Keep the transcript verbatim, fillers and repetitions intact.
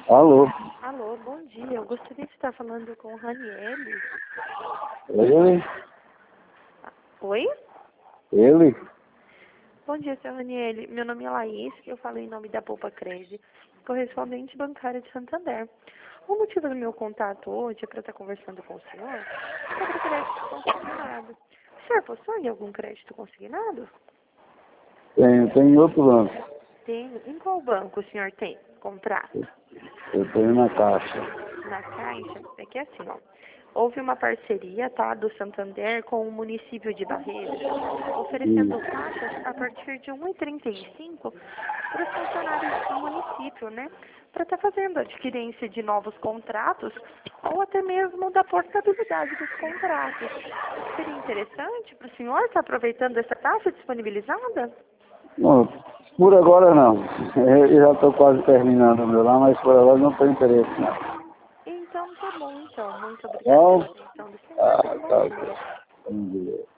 Alô? Alô, bom dia. Eu gostaria de estar falando com o Raniele. Ele? Oi? Ele? Bom dia, senhor Raniele. Meu nome é Laís, eu falo em nome da Poupa Cred, correspondente bancária de Santander. O motivo do meu contato hoje é para estar conversando com o senhor sobre crédito consignado. O senhor possui algum crédito consignado? Tenho, tenho em outro banco. Tem. Em qual banco o senhor tem contrato? Eu tenho na caixa. Na Caixa? É que é assim, ó. Houve uma parceria, tá, do Santander com o município de Barreiras, oferecendo Isso. taxas a partir de um real e trinta e cinco centavos para os funcionários do município, né? Para estar fazendo a adquirência de novos contratos ou até mesmo da portabilidade dos contratos. Seria interessante para o senhor estar aproveitando essa taxa disponibilizada? Bom, por agora não. Eu já estou quase terminando o meu lá, mas por agora não tenho interesse não. Então, tá bom, então. Muito obrigada pela Bom? atenção do senhor. Ah, Tenha um bom tá, dia. tá. Bom dia.